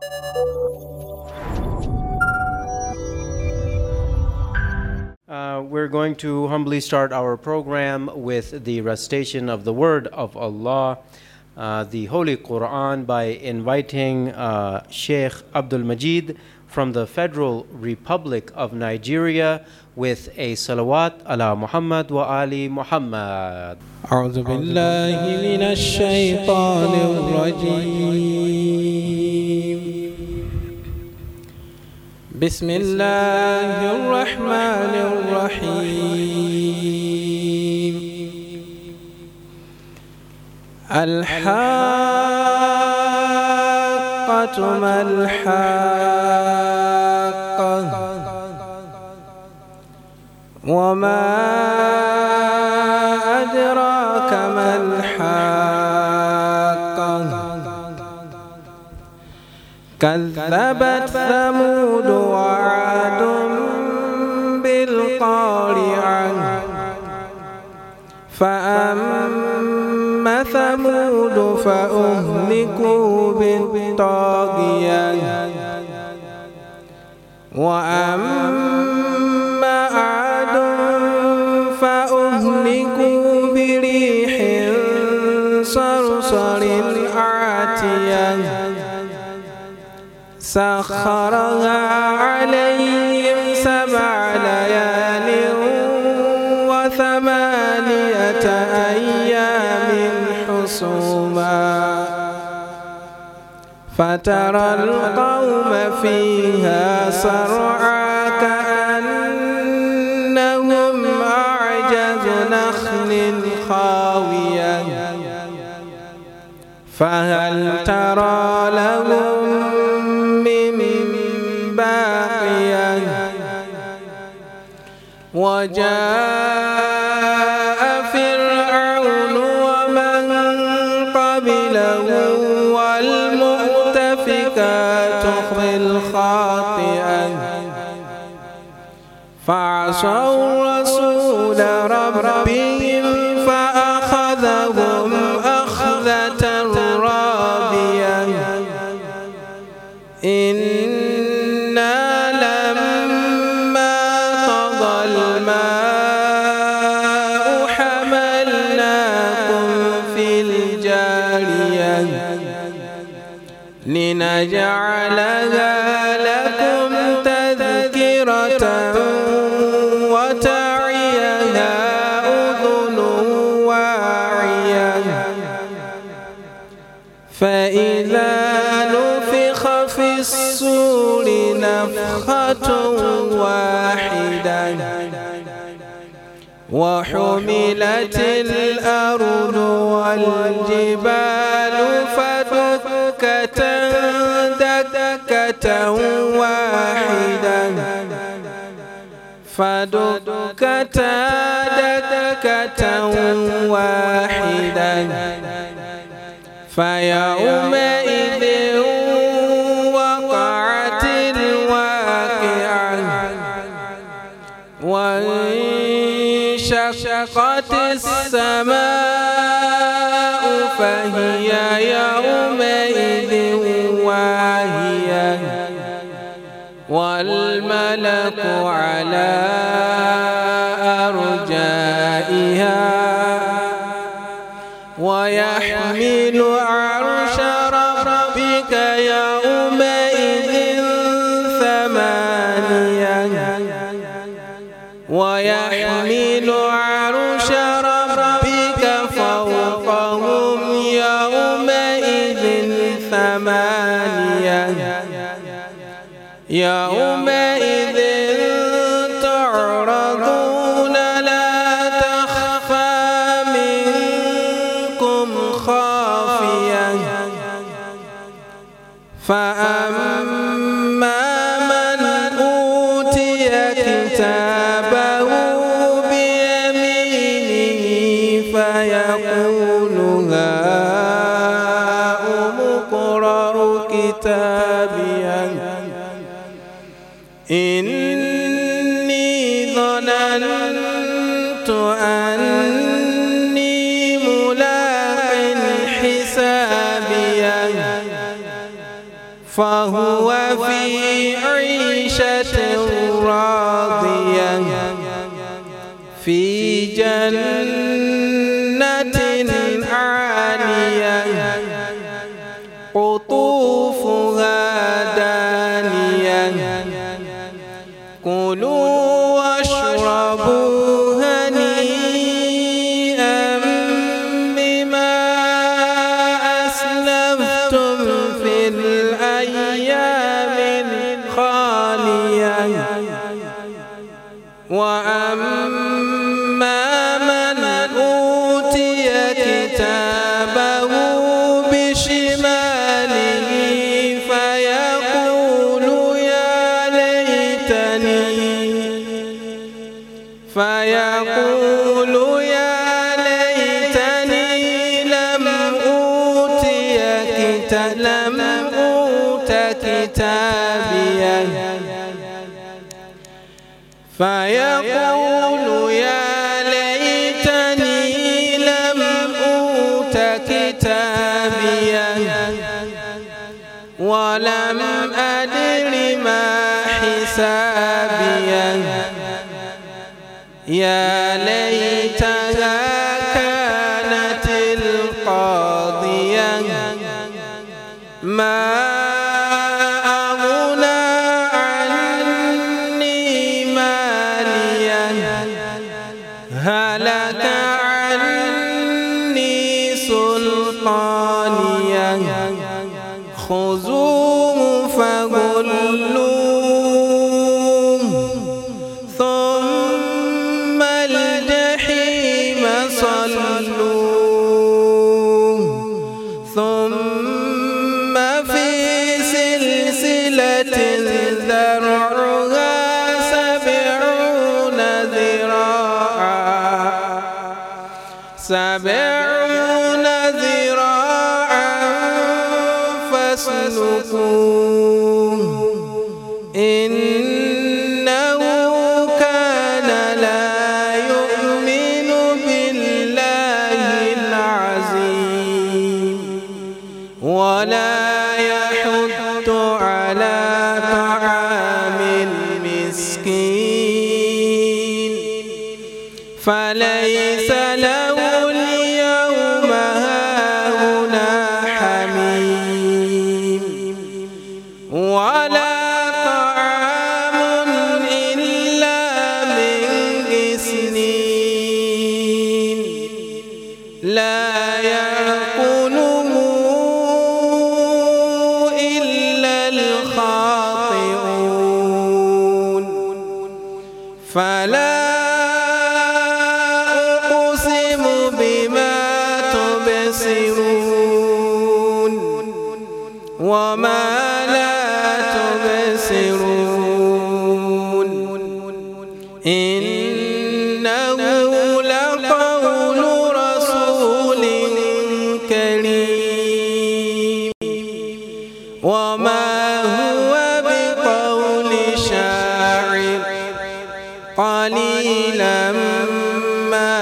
We're going to humbly start our program with the recitation of the Word of Allah, the Holy Quran, by inviting Sheikh Abdul Majid from the Federal Republic of Nigeria with a salawat ala Muhammad wa ali Muhammad. أعوذ بالله من الشيطان الرجيم. بسم الله الرحمن الرحيم. الحاقة ما الحاقة وما أدراك ما الحاقة كذبت ثمود وعاد بالقارعة فأما ثمود فأهلكوا بالطاغية وأما عاد فأهلكوا بريح صرصر عاتية سخرها عليهم 7 ليال و8 أيام حسوما فترى القوم فيها صرعى كأنهم أعجاز نخل خاوية فهل ترى لهم وجاء فرعون ومن قبله والمؤتفكات بالخاطئة فعصوا رسول ربهم فأخذهم أخذة رابية لنجعلها لكم تذكرة وتعيها أذن واعية فإذا نفخ في الصور نفخة واحدة وحملت الأرض والجبال فدكتا دكة واحدة فيومئذ وقعت الواقعة وانشقت السماء فهي يومئذ واهية والملك على أرجائها ويحمل عرش ربك يومئذ 8 ويحمل عرش ربك فوقهم يومئذ 8 يومئذ تعرضون لا تخفى منكم خافية فأما من أوتي كتابه بيمينه فيقول هاؤم اقرءوا كتابيه إني ظننت أني ملاق حسابيه فهو في عيشة راضية في جنة عالية قطوفها دانية كلوا واشربوا هنيئا بما أسلفتم في الأيام الخالية وأما من أوتي كتابه بشماله فيقول يا ليتني لم أوت كتابيه فيقول يا ليتني لم أوت كتابيه ولم أدر ما حسابيه يا ليتها كانت القاضية ما أغنى عني مالية هلك عني سلطانية خذوه فغلوه ثم الجحيم صلوه ثم في سلسلة ذرعها 70 ذراعا فاسلكوه إنه كان لا يؤمن بالله العظيم ولا يحض على طعام المسكين فليس له اليوم هاهنا حميم ولا طعام إلا من غسلين لا يأكله إلا الخاطئون فلا أقسم بما تبصرون وما لا تبصرون إنه لقول رسول كريم وما هو بقول شاعر قليلا ما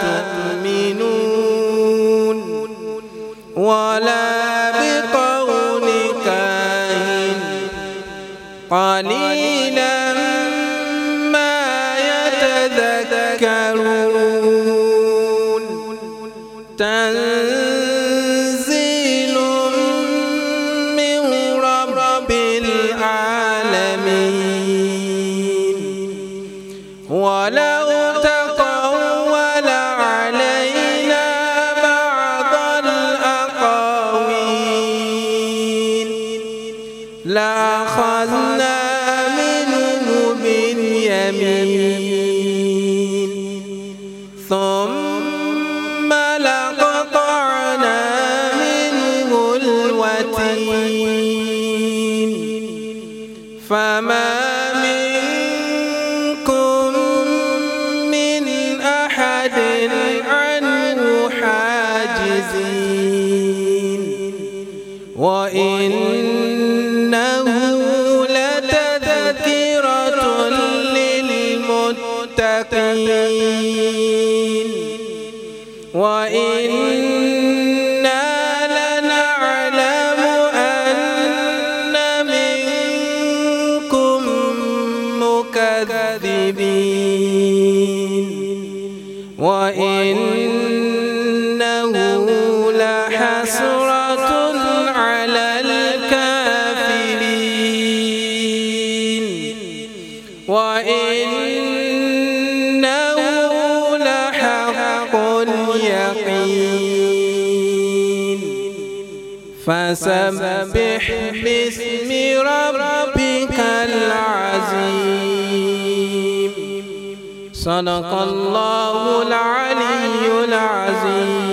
تؤمنون ولا بقول كاهن قليلا ما يتذكرون تنزيل من رب العالمين ولو تقول علينا بعض الأقاويل لأخذنا منه باليمين ثم لقطعنا منه الوتين فما منكم من أحد عنه حاجزين وإنه لتذكرة للمتقين وإنا لنعلم أن المكذبين وإنه لحسرة على الكافرين وإنه لحق اليقين فسبح باسم ربك العظيم صدق الله العلي العظيم.